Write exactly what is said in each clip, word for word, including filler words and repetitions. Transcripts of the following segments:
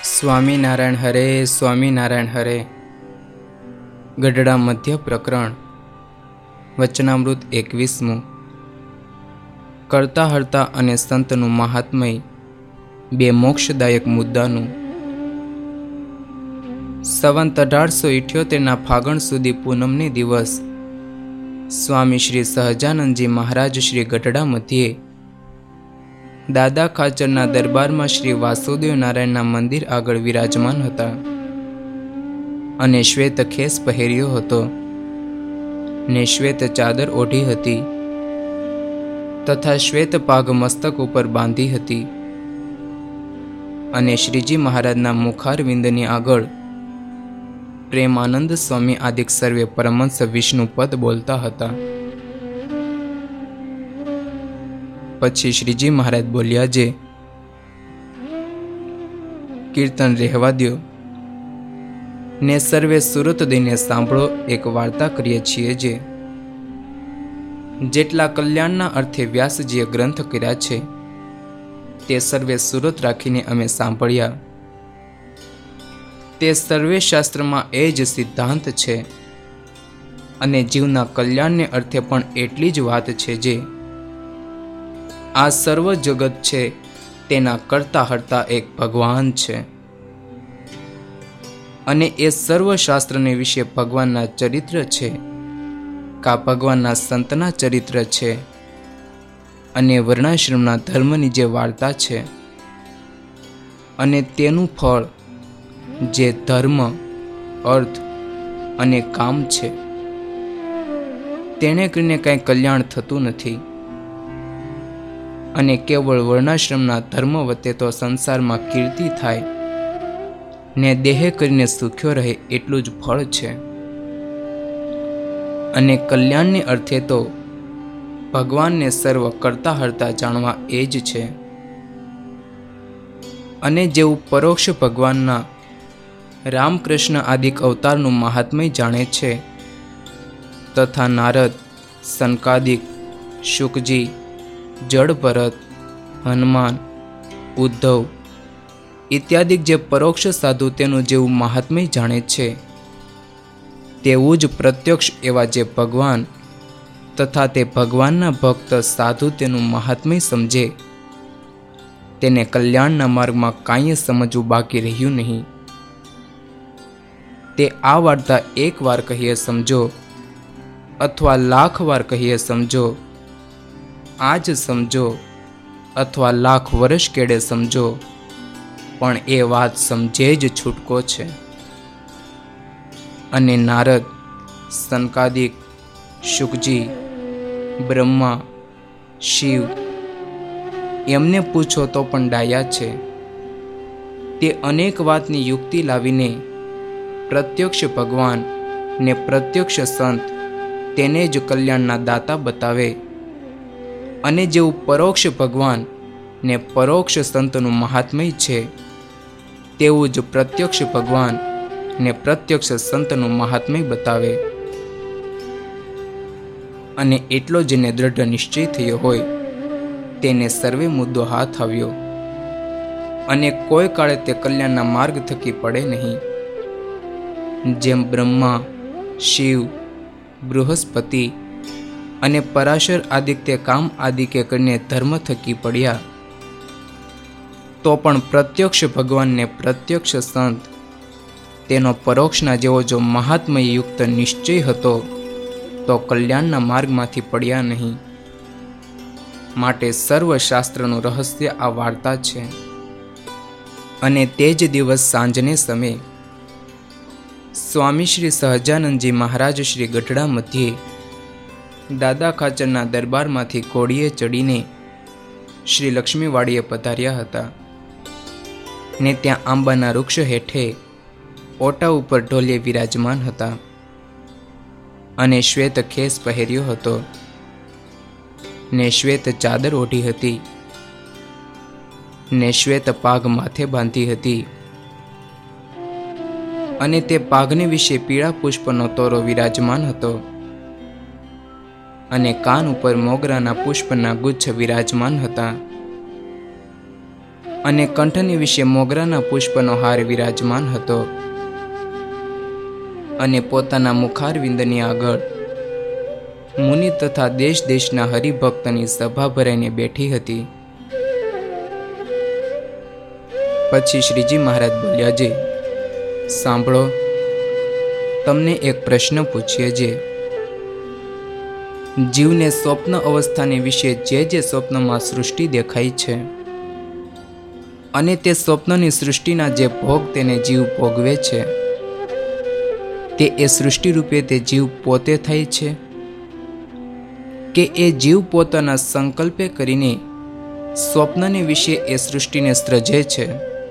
સ્વામિનારાયણ હરે સ્વામિનારાયણ હરે. ગઢડા મધ્ય પ્રકરણ વચનામૃત એકવીસમું. કરતા હરતા અને સંતનું મહાત્મય બે મોક્ષદાયક મુદ્દાનું. સંવંત અઢારસો ઇઠ્યોતેરના ફાગણ સુધી પૂનમની દિવસ સ્વામી શ્રી સહજાનંદજી મહારાજ શ્રી ગઢડા મધ્યે દાદા ખાચરના દરબારમાં શ્રી વાસુદેવ નારાયણના મંદિર આગળ વિરાજમાન હતા અને શ્વેત ખેસ પહેર્યો હતો ને શ્વેત ચાદર ઓઢી હતી તથા શ્વેત પાઘ મસ્તક ઉપર બાંધી હતી અને શ્રીજી મહારાજના મુખારવિંદની આગળ પ્રેમાનંદ સ્વામી આદિક સર્વે પરમહંસ વિષ્ણુ પદ બોલતા હતા. પછી શ્રીજી મહારાજ બોલ્યા, જે કીર્તન રહેવા દ્યો ને સર્વે સુરત દઈને સાંભળો. એક વાર્તા કરીએ છીએ જે જેટલા કલ્યાણના અર્થે વ્યાસજીએ ગ્રંથ કર્યા છે તે સર્વે સુરત રાખીને અમે સાંભળ્યા. તે સર્વે શાસ્ત્રમાં એ જ સિદ્ધાંત છે અને જીવના કલ્યાણને અર્થે પણ એટલી જ વાત છે જે આ સર્વ જગત છે તેના કરતા હરતા એક ભગવાન છે અને એ સર્વ શાસ્ત્રને વિશે ભગવાનના ચરિત્ર છે કા ભગવાનના સંતના ચરિત્ર છે અને વર્ણાશ્રમના ધર્મની જે વાર્તા છે અને તેનું ફળ જે ધર્મ, અર્થ અને કામ છે તેને કરીને કંઈ કલ્યાણ થતું નથી અને કેવળ વર્ણાશ્રમના ધર્મ વચ્ચે તો સંસારમાં કીર્તિ થાય ને દેહે કરીને સુખ્યો રહે એટલું જ ફળ છે અને કલ્યાણને અર્થે તો ભગવાનને સર્વ કરતા હરતા જાણવા એ જ છે. અને જેવું પરોક્ષ ભગવાનના રામકૃષ્ણ આદિક અવતારનું મહાત્મય જાણે છે તથા નારદ, સનકાદિક, શુકજી, જડભરત, હનુમાન, ઉદ્ધવ ઇત્યાદિક જે પરોક્ષ સાધુ તેનું જેવું મહાત્મય જાણે છે તેવું જ પ્રત્યક્ષ એવા જે ભગવાન તથા તે ભગવાનના ભક્ત સાધુ તેનું મહાત્મય સમજે તેને કલ્યાણના માર્ગમાં કાંઈ સમજવું બાકી રહ્યું નહીં. તે આ વાર્તા એક વાર કહીએ સમજો અથવા લાખ વાર કહીએ સમજો, આજ સમજો અથવા લાખ વર્ષ કેડે સમજો, પણ એ વાત સમજે જ છૂટકો છે. અને નારદ, સનકાદિક, શુકજી, બ્રહ્મા, શિવ એમને પૂછો તો પણ ડાયા છે. તે અનેક વાતની યુક્તિ લાવીને પ્રત્યક્ષ ભગવાન ને પ્રત્યક્ષ સંત તેને જ કલ્યાણના દાતા બતાવે અને જેવું પરોક્ષ ભગવાન ને પરોક્ષ સંતનું મહાત્મય છે તેવું જ પ્રત્યક્ષ ભગવાન ને પ્રત્યક્ષ સંતનું મહાત્મય બતાવે. અને એટલો જેને દ્રઢ નિશ્ચય થયો હોય તેને સર્વે મુદ્દો હાથ આવ્યો અને કોઈ કાળે તે કલ્યાણના માર્ગ થકી પડે નહીં. જેમ બ્રહ્મા, શિવ, બૃહસ્પતિ અને પરાશર આદિક તે કામ આદિકે કરીને ધર્મ થકી પડ્યા તો પણ પ્રત્યક્ષ ભગવાનને પ્રત્યક્ષ સંત તેનો પરોક્ષના જેવો જો મહાત્મય યુક્ત નિશ્ચય હતો તો કલ્યાણના માર્ગમાંથી પડ્યા નહીં. માટે સર્વ શાસ્ત્રનું રહસ્ય આ વાર્તા છે. અને તે જ દિવસ સાંજને સમયે સ્વામી શ્રી સહજાનંદજી મહારાજ શ્રી ગઢડા મધ્યે દાદા ખાચરના દરબારમાંથી ઘોડીએ ચડીને શ્રી લક્ષ્મીવાડીએ પધાર્યા હતા ને ત્યાં આંબાના વૃક્ષ હેઠે ઓટા ઉપર ઢોલીએ વિરાજમાન હતા અને શ્વેત ખેસ પહેર્યો હતો ને શ્વેત ચાદર ઓઢી હતી ને શ્વેત પાઘ માથે બાંધી હતી અને તે પાઘને વિશે પીળા પુષ્પનો તોરો વિરાજમાન હતો અને કાન ઉપર મોગરાના પુષ્પના ગુચ્છ વિરાજમાન હતા અને કંઠની વિશે મોગરાના પુષ્પનો હાર વિરાજમાન હતો અને પોતાના મુખારવિંદની આગળ મુનિ તથા દેશ દેશના હરિભક્તની સભા ભરાઈને બેઠી હતી. પછી શ્રીજી મહારાજ બોલ્યા, જે સાંભળો, તમને એક પ્રશ્ન પૂછીએ. જે જીવને સ્વપ્ન અવસ્થાને વિશે જે જે સ્વપ્નમાં સૃષ્ટિ દેખાય છે અને તે સ્વપ્નની સૃષ્ટિના જે ભોગ તેને જીવ ભોગવે છે, તે એ સૃષ્ટિ રૂપે તે જીવ પોતે થાય છે કે એ જીવ પોતાના સંકલ્પે કરીને સ્વપ્નને વિશે એ સૃષ્ટિને સર્જે છે?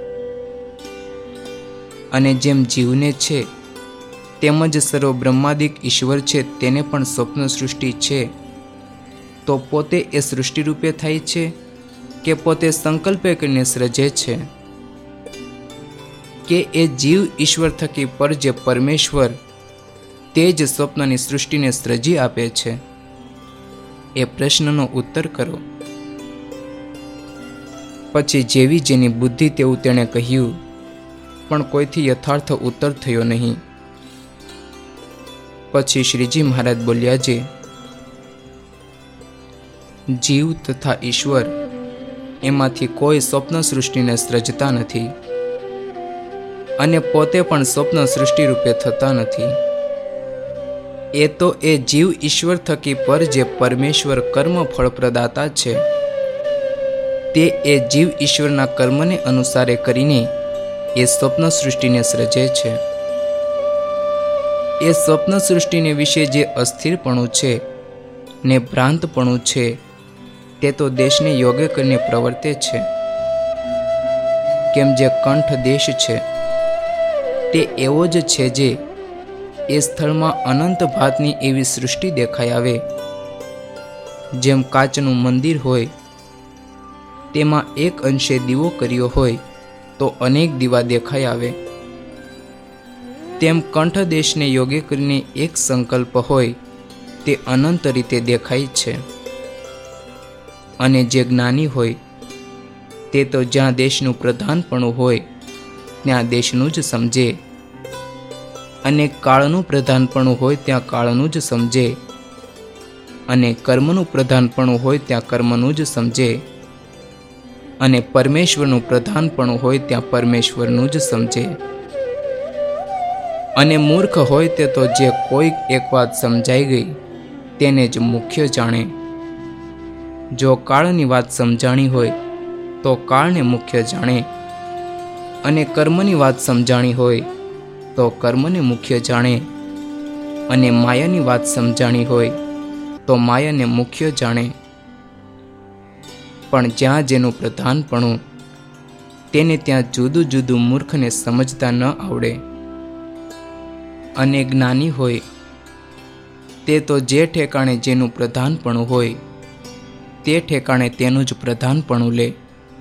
અને જેમ જીવને છે તેમજ સર્વ બ્રહ્માદિક ઈશ્વર છે તેને પણ સ્વપ્ન સૃષ્ટિ છે, તો પોતે એ સૃષ્ટિ રૂપે થાય છે કે પોતે સંકલ્પે કરીને સર્જે છે? કે એ જીવ ઈશ્વર થકી પર જે પરમેશ્વર તે જ સ્વપ્નની સૃષ્ટિને સર્જી આપે છે? એ પ્રશ્નનો ઉત્તર કરો. પછી જેવી જેની બુદ્ધિ તેવું તેણે કહ્યું, પણ કોઈથી યથાર્થ ઉત્તર થયો નહીં. પછી શ્રીજી મહારાજ બોલ્યા, જે જીવ તથા ઈશ્વર એમાંથી કોઈ સ્વપ્ન સૃષ્ટિને સર્જતા નથી અને પોતે પણ સ્વપ્ન સૃષ્ટિ રૂપે થતા નથી. એ તો એ જીવ ઈશ્વર થકી પર જે પરમેશ્વર કર્મ ફળ પ્રદાતા છે તે એ જીવ ઈશ્વરના કર્મને અનુસારે કરીને એ સ્વપ્ન સૃષ્ટિને સર્જે છે. એ સ્વપ્ન સૃષ્ટિને વિશે જે અસ્થિરપણું છે ને ભ્રાંતપણું છે તે તો દેશને યોગ્ય કરીને પ્રવર્તે છે. કેમ જે કંઠ દેશ છે તે એવો જ છે જે એ સ્થળમાં અનંત ભાતની એવી સૃષ્ટિ દેખાઈ આવે. જેમ કાચનું મંદિર હોય તેમાં એક અંશે દીવો કર્યો હોય તો અનેક દીવા દેખાઈ આવે, તેમ કંઠ દેશને યોગ્ય કરીને એક સંકલ્પ હોય તે અનંત રીતે દેખાય છે. અને જે જ્ઞાની હોય તે તો જ્યાં દેશનું પ્રધાનપણું હોય ત્યાં દેશનું જ સમજે, અને કાળનું પ્રધાનપણું હોય ત્યાં કાળનું જ સમજે, અને કર્મનું પ્રધાનપણું હોય ત્યાં કર્મનું જ સમજે, અને પરમેશ્વરનું પ્રધાનપણું હોય ત્યાં પરમેશ્વરનું જ સમજે. અને મૂર્ખ હોય તે તો જે કોઈક એક વાત સમજાઈ ગઈ તેને જ મુખ્ય જાણે. જો કાળની વાત સમજાણી હોય તો કાળને મુખ્ય જાણે, અને કર્મની વાત સમજાણી હોય તો કર્મને મુખ્ય જાણે, અને માયાની વાત સમજાણી હોય તો માયાને મુખ્ય જાણે. પણ જ્યાં જેનું પ્રધાનપણું તેને ત્યાં જુદું જુદું મૂર્ખને સમજતા ન આવડે. અને જ્ઞાની હોય તે તો જે ઠેકાણે જેનું પ્રધાનપણું હોય તે ઠેકાણે તેનું જ પ્રધાનપણું લે.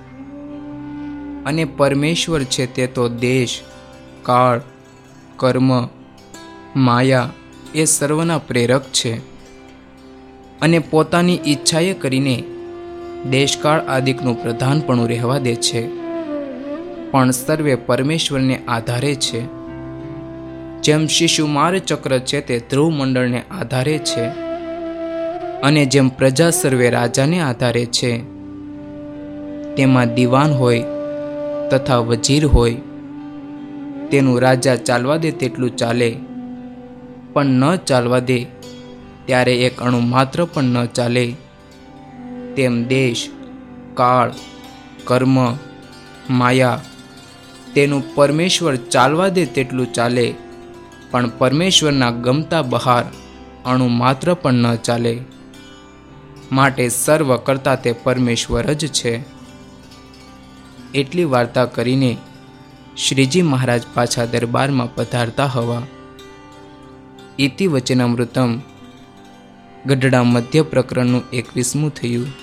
અને પરમેશ્વર છે તે તો દેશ, કાળ, કર્મ, માયા એ સર્વના પ્રેરક છે, અને પોતાની ઈચ્છાએ કરીને દેશકાળ આદિકનું પ્રધાનપણું રહેવા દે છે, પણ સર્વે પરમેશ્વરને આધારે છે. જેમ શિશુમાર ચક્ર છે તે ધ્રુવ મંડળને આધારે છે, અને જેમ પ્રજા સર્વે રાજાને આધારે છે, તેમાં દીવાન હોય તથા વજીર હોય. તેનું રાજા ચાલવા દે તેટલું ચાલે, પણ ન ચાલવા દે ત્યારે એક અણુ માત્ર પણ ન ચાલે. તેમ દેશ, કાળ, કર્મ, માયા તેનું પરમેશ્વર ચાલવા દે તેટલું ચાલે, પણ પરમેશ્વરના ગમતા બહાર અણુ માત્ર પણ ન ચાલે. માટે સર્વ કરતા તે પરમેશ્વર જ છે. એટલી વાર્તા કરીને શ્રીજી મહારાજ પાછા દરબારમાં પધારતા હવા. ઇતિ વચનામૃતમ ગઢડા મધ્ય પ્રકરણનું એકવીસમું થયું.